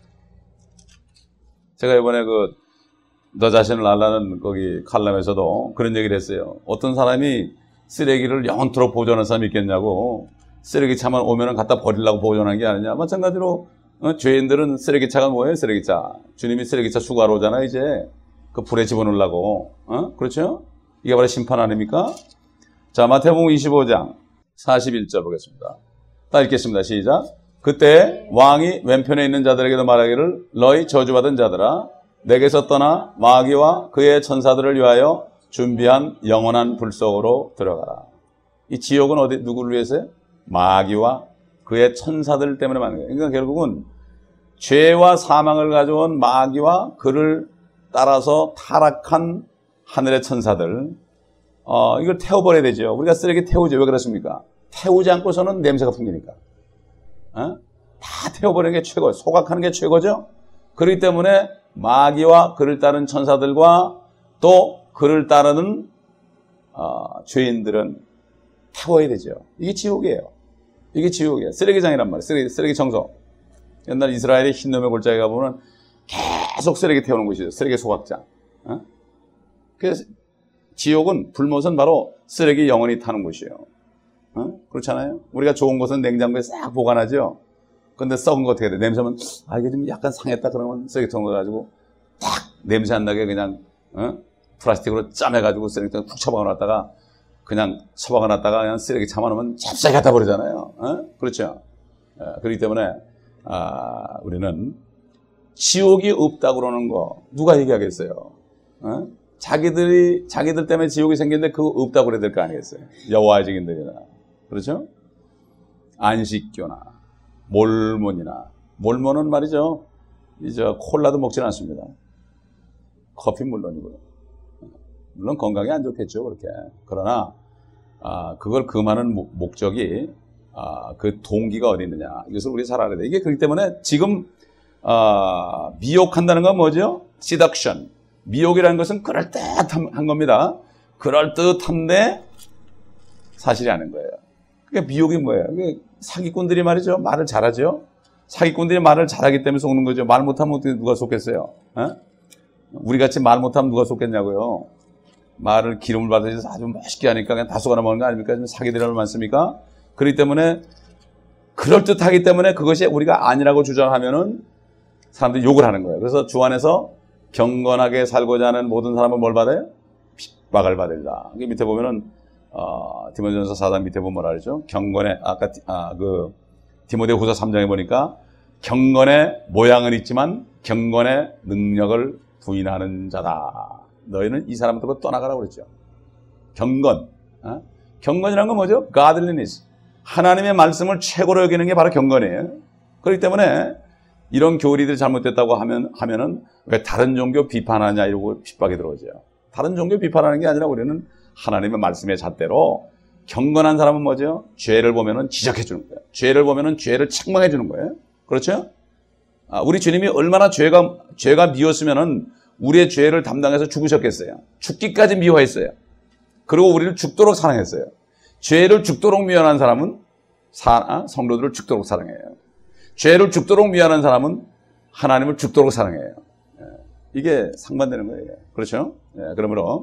제가 이번에 너 자신을 알라는 거기 칼럼에서도 그런 얘기를 했어요. 어떤 사람이 쓰레기를 영원토록 보존하는 사람이 있겠냐고. 쓰레기차만 오면은 갖다 버리려고 보존한 게 아니냐. 마찬가지로 죄인들은 쓰레기차가 뭐예요? 쓰레기차. 주님이 쓰레기차 수거하러 오잖아요, 이제. 그 불에 집어넣으려고. 그렇죠? 이게 바로 심판 아닙니까? 자, 마태복음 25장 41절 보겠습니다. 다 읽겠습니다. 시작. 그때 왕이 왼편에 있는 자들에게도 말하기를 너희 저주받은 자들아 내게서 떠나 마귀와 그의 천사들을 위하여 준비한 영원한 불 속으로 들어가라. 이 지옥은 누구를 위해서요? 마귀와 그의 천사들 때문에 만든 거예요. 그러니까 결국은 죄와 사망을 가져온 마귀와 그를 따라서 타락한 하늘의 천사들, 이걸 태워버려야 되죠. 우리가 쓰레기 태우죠. 왜 그렇습니까? 태우지 않고서는 냄새가 풍기니까. 다 태워버리는 게 최고예요. 소각하는 게 최고죠. 그렇기 때문에 마귀와 그를 따른 천사들과 또 그를 따르는 죄인들은 태워야 되죠. 이게 지옥이에요. 이게 지옥이에요. 쓰레기장이란 말이에요. 쓰레기 청소. 옛날 이스라엘의 흰놈의 골짜기 가보면 계속 쓰레기 태우는 곳이죠. 쓰레기 소각장. 그래서 지옥은 불못은 바로 쓰레기 영원히 타는 곳이에요. 그렇잖아요. 우리가 좋은 것은 냉장고에 싹 보관하죠. 근데 썩은 거 어떻게 돼? 냄새면 이게 좀 약간 상했다 그러면 쓰레기통 가가지고 탁 냄새 안 나게 그냥 플라스틱으로 짜매가지고 쓰레기통에 푹 처박아놨다가 그냥 처박아놨다가 그냥 쓰레기 참아놓으면 잽싸게 갖다 버리잖아요. 그렇죠. 그렇기 때문에 우리는 지옥이 없다고 그러는 거 누가 얘기하겠어요? 어? 자기들 때문에 지옥이 생겼는데 그거 없다고 그래야 될 거 아니겠어요? 여호와의 증인들이나. 그렇죠? 안식교나 몰몬은 말이죠. 이제 콜라도 먹지는 않습니다. 커피 물론이고요. 물론 건강에 안 좋겠죠, 그렇게. 그러나 그걸 금하는 목적이 그 동기가 어디 있느냐, 이것을 우리 잘 알아야 돼. 이게 그렇기 때문에 지금 미혹한다는 건 뭐죠? seduction. 미혹이라는 것은 그럴듯한 겁니다. 그럴듯한데 사실이 아닌 거예요. 그러니까 미혹이 뭐예요? 사기꾼들이 말이죠, 말을 잘하죠. 사기꾼들이 말을 잘하기 때문에 속는 거죠. 말 못하면 어떻게 누가 속겠어요? 어? 우리같이 말 못하면 누가 속겠냐고요. 말을 기름을 받아서 아주 멋있게 하니까 그냥 다 속아나 먹는 거 아닙니까? 지금 사기들이 얼마나 많습니까? 그렇기 때문에 그럴듯하기 때문에 그것이 우리가 아니라고 주장하면은 사람들이 욕을 하는 거예요. 그래서 주 안에서 경건하게 살고자 하는 모든 사람은 뭘 받아요? 핍박을 받으리라. 여기 밑에 보면은 디모데전서 4장 밑에 보면 뭐라 그러죠? 경건의 아까 디모데후서 3장에 보니까 경건의 모양은 있지만 경건의 능력을 부인하는 자다. 너희는 이 사람들과 떠나가라고 그랬죠. 경건. 경건이라는 건 뭐죠? godliness. 하나님의 말씀을 최고로 여기는 게 바로 경건이에요. 그렇기 때문에 이런 교리들이 잘못됐다고 하면은 왜 다른 종교 비판하냐 이러고 핍박이 들어오죠. 다른 종교 비판하는 게 아니라 우리는 하나님의 말씀의 잣대로 경건한 사람은 뭐죠? 죄를 보면은 지적해 주는 거예요. 죄를 보면은 죄를 책망해 주는 거예요. 그렇죠? 우리 주님이 얼마나 죄가 미웠으면은 우리의 죄를 담당해서 죽으셨겠어요. 죽기까지 미워했어요. 그리고 우리를 죽도록 사랑했어요. 죄를 죽도록 미워하는 사람은 성도들을 죽도록 사랑해요. 죄를 죽도록 미워하는 사람은 하나님을 죽도록 사랑해요. 이게 상반되는 거예요. 그렇죠? 그러므로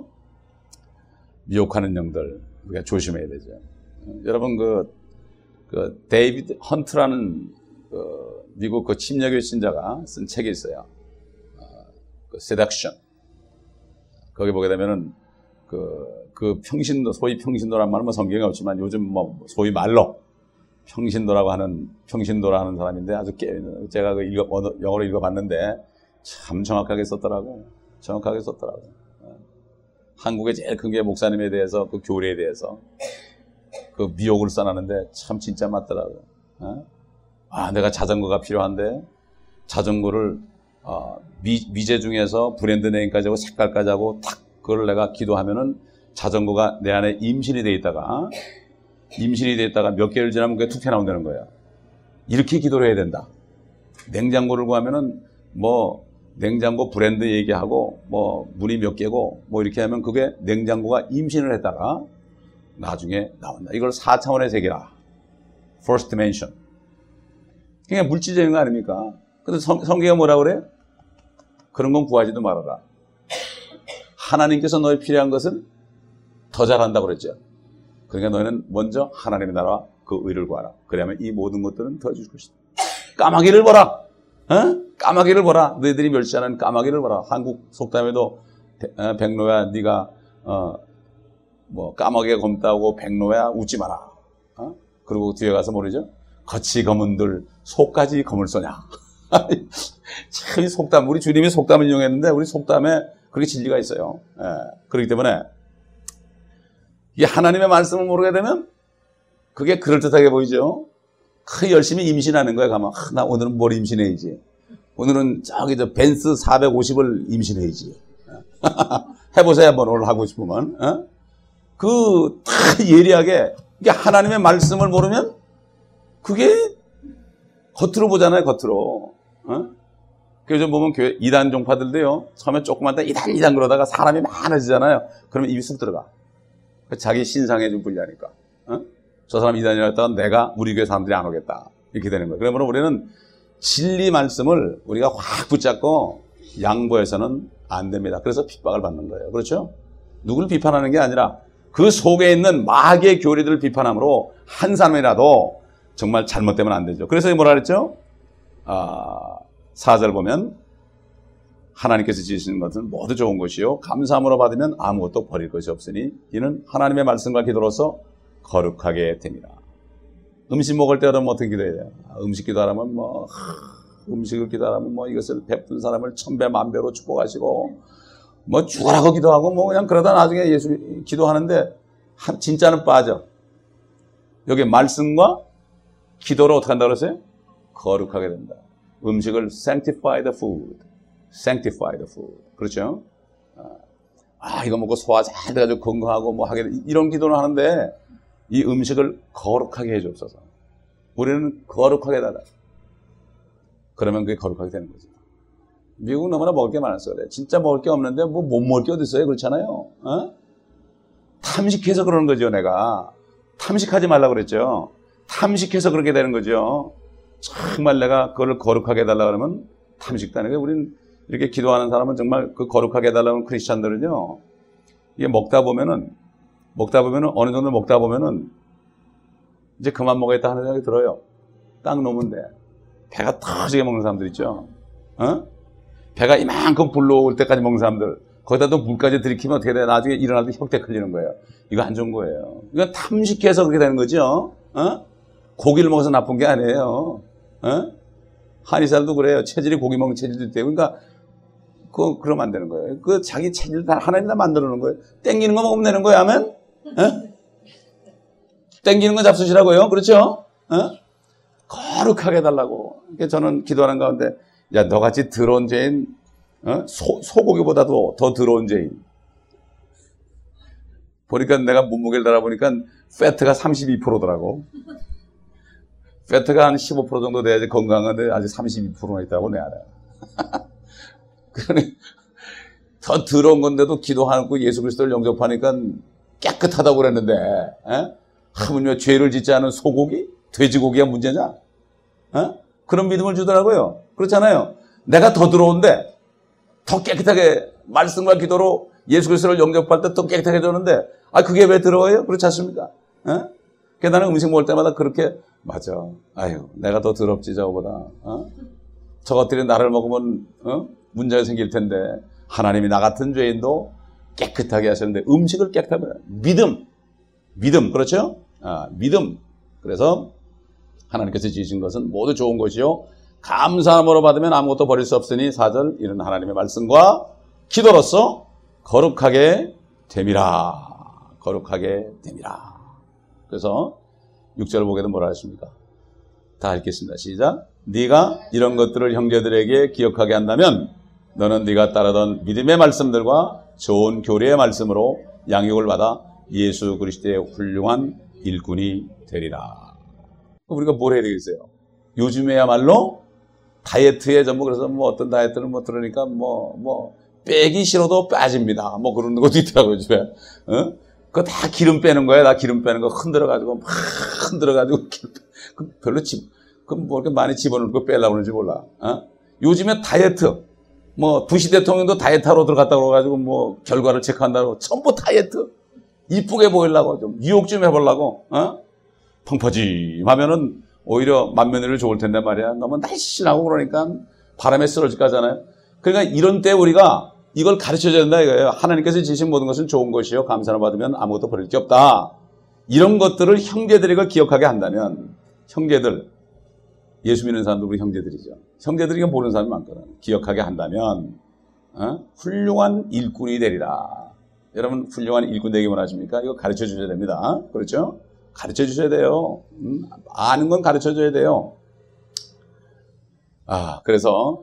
미혹하는 영들 우리가 조심해야 되죠. 여러분 그 데이비드 헌트라는 미국 그 침략의 신자가 쓴 책이 있어요. 그 seduction. 거기 보게 되면은 그 평신도, 소위 평신도란 말은 뭐 성경에 없지만 요즘 뭐 소위 말로 평신도라 하는 사람인데 아주 제가 그 영어로 읽어봤는데 참 정확하게 썼더라고. 한국의 제일 큰 게 목사님에 대해서 그 교리에 대해서 그 미혹을 써놨는데 참 진짜 맞더라고. 내가 자전거가 필요한데 자전거를 미제 중에서 브랜드 네임까지 하고 색깔까지 하고 탁 그걸 내가 기도하면은 자전거가 내 안에 임신이 돼 있다가 몇 개월 지나면 그게 툭 튀어나온다는 거야. 이렇게 기도를 해야 된다. 냉장고를 구하면은 뭐 냉장고 브랜드 얘기하고 뭐 문이 몇 개고 뭐 이렇게 하면 그게 냉장고가 임신을 했다가 나중에 나온다. 이걸 4차원의 세계라. First dimension. 그냥 물질적인 거 아닙니까? 근데 성경이 뭐라고 그래요? 그런 건 구하지도 말아라. 하나님께서 너희 필요한 것을 더 잘한다고 그랬죠. 그러니까 너희는 먼저 하나님의 나라와 그 의를 구하라. 그러면 이 모든 것들은 더 줄 것이다. 까마귀를 보라. 까마귀를 보라. 너희들이 멸시하는 까마귀를 보라. 한국 속담에도 백로야 네가 뭐 까마귀가 검다고 백로야 웃지 마라. 그리고 뒤에 가서 모르죠? 겉이 검은들 속까지 검을 쏘냐. 참 이 속담, 우리 주님이 속담을 이용했는데 우리 속담에 그렇게 진리가 있어요. 그렇기 때문에 이 하나님의 말씀을 모르게 되면 그게 그럴듯하게 보이죠. 열심히 임신하는 거야. 가면 나 오늘은 뭘 임신해야지. 오늘은 저기 벤츠 450을 임신해야지. 해보세요 한번 오늘 하고 싶으면. 다 예리하게 이게 하나님의 말씀을 모르면 그게 겉으로 보잖아요. 겉으로. 요즘 보면 교회 이단 종파들도요. 처음에 조그만 데 이단 그러다가 사람이 많아지잖아요. 그러면 입이 쑥 들어가. 자기 신상에 좀 불리하니까. 저 사람 이단이라 했다가 내가 우리 교회 사람들이 안 오겠다. 이렇게 되는 거예요. 그러므로 우리는 진리 말씀을 우리가 확 붙잡고 양보해서는 안 됩니다. 그래서 핍박을 받는 거예요. 그렇죠? 누구를 비판하는 게 아니라 그 속에 있는 마귀의 교리들을 비판함으로 한 사람이라도 정말 잘못되면 안 되죠. 그래서 뭐라 그랬죠? 4절 보면 하나님께서 지으시는 것은 모두 좋은 것이요 감사함으로 받으면 아무것도 버릴 것이 없으니 이는 하나님의 말씀과 기도로서 거룩하게 됩니다. 음식 먹을 때 그러면 어떻게 기도해야 돼요? 음식 기도하려면 뭐 음식을 기도하면 뭐 이것을 베푼 사람을 천배 만배로 축복하시고 뭐 죽으라고 기도하고 뭐 그냥 그러다 나중에 예수 기도하는데 진짜는 빠져. 여기 말씀과 기도로 어떻게 한다고 그랬어요? 거룩하게 된다. 음식을 sanctify the food. sanctify the food. 그렇죠? 이거 먹고 소화 잘 돼가지고 건강하고 뭐 하게 이런 기도를 하는데 이 음식을 거룩하게 해주옵소서. 우리는 거룩하게 달라. 그러면 그게 거룩하게 되는 거죠. 미국은 너무나 먹을 게 많아서 그래. 진짜 먹을 게 없는데 뭐 못 먹을 게 어디 있어요? 그렇잖아요. 탐식해서 그러는 거죠. 내가 탐식하지 말라고 그랬죠. 탐식해서 그렇게 되는 거죠. 정말 내가 그걸 거룩하게 해달라 그러면 탐식도 아니고 우리는 이렇게 기도하는 사람은 정말 그 거룩하게 해달라는 크리스찬들은요. 이게 먹다 보면은 어느 정도 먹다 보면은 이제 그만 먹어야겠다 하는 생각이 들어요. 딱 놓으면 돼. 배가 터지게 먹는 사람들 있죠. 배가 이만큼 불러올 때까지 먹는 사람들. 거기다 또 물까지 들이키면 어떻게 돼? 나중에 일어날 때 혁대 흘리는 거예요. 이거 안 좋은 거예요. 이건 탐식해서 그렇게 되는 거죠. 고기를 먹어서 나쁜 게 아니에요. 한의사도 그래요. 체질이 고기 먹는 체질도 있대요. 그러니까 그러면 안 되는 거예요. 그 자기 체질 다 하나님 다 만들어 놓은 거예요. 땡기는 거 먹으면 되는 거예요. 아멘? 땡기는 거 잡수시라고요. 그렇죠? 거룩하게 해달라고. 그러니까 저는 기도하는 가운데 야, 너같이 더러운 죄인, 소고기보다도 더 더러운 죄인. 보니까 내가 몸무게를 달아보니까 패트가 32%더라고. 패트가 한 15% 정도 돼야지 건강한데 아직 32%나 있다고 내 알아요. 그러니 더 더러운 건데도 기도하고 예수 그리스도를 영접하니까 깨끗하다고 그랬는데 하물며 죄를 짓지 않은 소고기? 돼지고기가 문제냐? 그런 믿음을 주더라고요. 그렇잖아요. 내가 더 더러운데 더 깨끗하게 말씀과 기도로 예수 그리스도를 영접할 때 더 깨끗하게 줬는데 그게 왜 더러워요? 그렇지 않습니까? 그러니까 나는 음식 먹을 때마다 그렇게 맞아. 아유, 내가 더 더럽지 저거보다. 저것들이 나를 먹으면 문제가 생길 텐데 하나님이 나 같은 죄인도 깨끗하게 하셨는데 음식을 깨끗하게 믿음 그렇죠? 믿음. 그래서 하나님께서 지으신 것은 모두 좋은 것이요 감사함으로 받으면 아무것도 버릴 수 없으니 4절 이런 하나님의 말씀과 기도로서 거룩하게 됨이라. 거룩하게 됨이라. 그래서 6절을 보게 되면 뭐라 하십니까? 다 읽겠습니다. 시작. 네가 이런 것들을 형제들에게 기억하게 한다면 너는 네가 따르던 믿음의 말씀들과 좋은 교리의 말씀으로 양육을 받아 예수 그리스도의 훌륭한 일꾼이 되리라. 우리가 뭘 해야 되겠어요? 요즘에야말로 다이어트에 전부 그래서 뭐 어떤 다이어트를 뭐 들으니까 뭐 빼기 싫어도 빠집니다. 뭐 그런 것도 있더라고요, 집에. 그거 다 기름 빼는 거야. 나 기름 빼는 거 흔들어가지고 막 흔들어가지고 별로 뭐 이렇게 많이 집어넣을 거 빼려고 그러는지 몰라. 요즘에 다이어트 뭐 부시 대통령도 다이어트하러 들어갔다고 그래가지고 뭐 결과를 체크한다고 전부 다이어트 이쁘게 보이려고 좀 유혹 좀 해보려고 펑퍼짐하면은 오히려 만면을 좋을 텐데 말이야. 너무 날씬하고 그러니까 바람에 쓰러질 거잖아요. 그러니까 이런 때 우리가 이걸 가르쳐줘야 된다 이거예요. 하나님께서 지으신 모든 것은 좋은 것이요 감사를 받으면 아무것도 버릴 게 없다. 이런 것들을 형제들에게 기억하게 한다면 형제들 예수 믿는 사람도 우리 형제들이죠. 형제들이 모르는 사람이 많거든. 기억하게 한다면 훌륭한 일꾼이 되리라. 여러분 훌륭한 일꾼 되기 원하십니까? 이거 가르쳐 주셔야 됩니다. 그렇죠? 가르쳐 주셔야 돼요. 아는 건 가르쳐 줘야 돼요. 그래서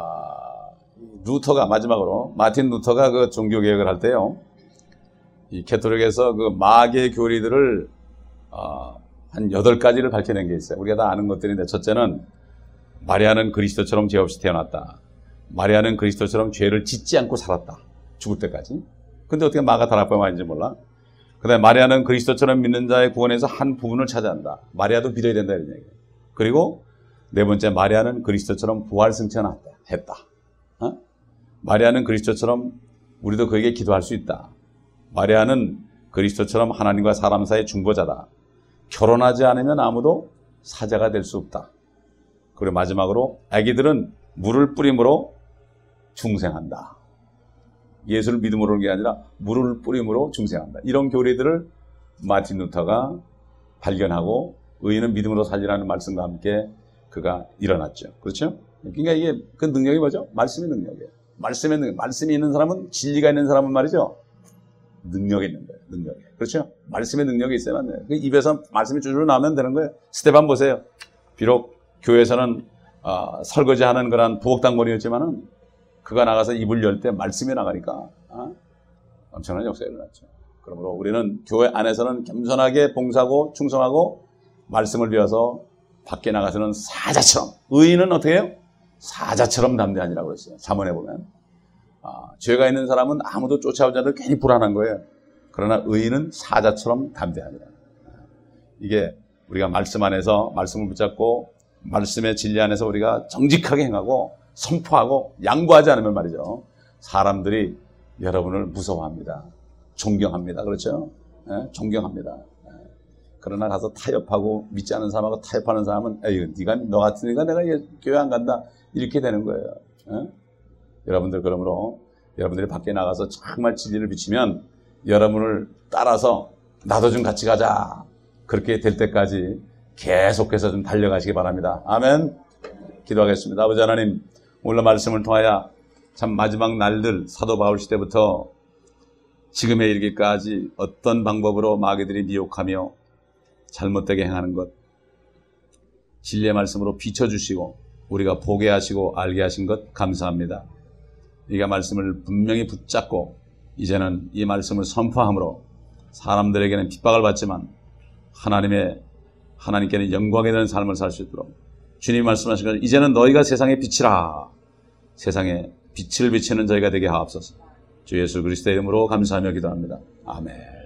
루터가 마지막으로 마틴 루터가 그 종교 개혁을 할 때요. 이 캐톨릭에서 그 마계 교리들을 한 8가지를 밝혀낸 게 있어요. 우리가 다 아는 것들인데 첫째는 마리아는 그리스도처럼 죄 없이 태어났다. 마리아는 그리스도처럼 죄를 짓지 않고 살았다. 죽을 때까지. 근데 어떻게 마가 다락방 말인지 몰라. 그 다음에 마리아는 그리스도처럼 믿는 자의 구원에서 한 부분을 차지한다. 마리아도 믿어야 된다 이런 얘기예요. 그리고 네 번째 마리아는 그리스도처럼 부활 승천했다. 마리아는 그리스도처럼 우리도 그에게 기도할 수 있다. 마리아는 그리스도처럼 하나님과 사람 사이의 중보자다. 결혼하지 않으면 아무도 사자가 될 수 없다. 그리고 마지막으로 아기들은 물을 뿌림으로 중생한다. 예수를 믿음으로 오는 게 아니라 물을 뿌림으로 중생한다. 이런 교리들을 마틴 루터가 발견하고 의인은 믿음으로 살리라는 말씀과 함께 그가 일어났죠. 그렇죠? 그러니까 이게 그 능력이 뭐죠? 말씀의 능력이에요. 말씀의 능력. 말씀이 있는 사람은, 진리가 있는 사람은 말이죠. 능력이 있는 거예요. 능력이. 그렇죠? 말씀의 능력이 있어야만 돼요. 그 입에서 말씀이 줄줄 나오면 되는 거예요. 스테반 보세요. 비록 교회에서는 설거지하는 그런 부엌당번이었지만은 그가 나가서 입을 열 때 말씀이 나가니까 엄청난 역사가 일어났죠. 그러므로 우리는 교회 안에서는 겸손하게 봉사하고 충성하고 말씀을 위해서 밖에 나가서는 사자처럼, 의인은 어떻게 해요? 사자처럼 담대하니라고 그랬어요. 잠언에 보면 죄가 있는 사람은 아무도 쫓아오지 않아도 괜히 불안한 거예요. 그러나 의인은 사자처럼 담대하니라. 이게 우리가 말씀 안에서 말씀을 붙잡고 말씀의 진리 안에서 우리가 정직하게 행하고 선포하고 양보하지 않으면 말이죠, 사람들이 여러분을 무서워합니다. 존경합니다. 그렇죠? 존경합니다. 그러나 가서 타협하고 믿지 않는 사람하고 타협하는 사람은 에이, 너 같으니까 내가 교회 안 간다, 이렇게 되는 거예요. 여러분들, 그러므로 여러분들이 밖에 나가서 정말 진리를 비치면 여러분을 따라서 나도 좀 같이 가자, 그렇게 될 때까지 계속해서 좀 달려가시기 바랍니다. 아멘. 기도하겠습니다. 아버지 하나님, 오늘 말씀을 통하여 참 마지막 날들 사도 바울 시대부터 지금에 이르기까지 어떤 방법으로 마귀들이 미혹하며 잘못되게 행하는 것, 진리의 말씀으로 비춰주시고 우리가 보게 하시고 알게 하신 것 감사합니다. 네가 말씀을 분명히 붙잡고 이제는 이 말씀을 선포함으로 사람들에게는 핍박을 받지만 하나님께는 영광이 되는 삶을 살 수 있도록 주님이 말씀하신 것, 이제는 너희가 세상의 빛이라, 세상에 빛을 비치는 저희가 되게 하옵소서. 주 예수 그리스도의 이름으로 감사하며 기도합니다. 아멘.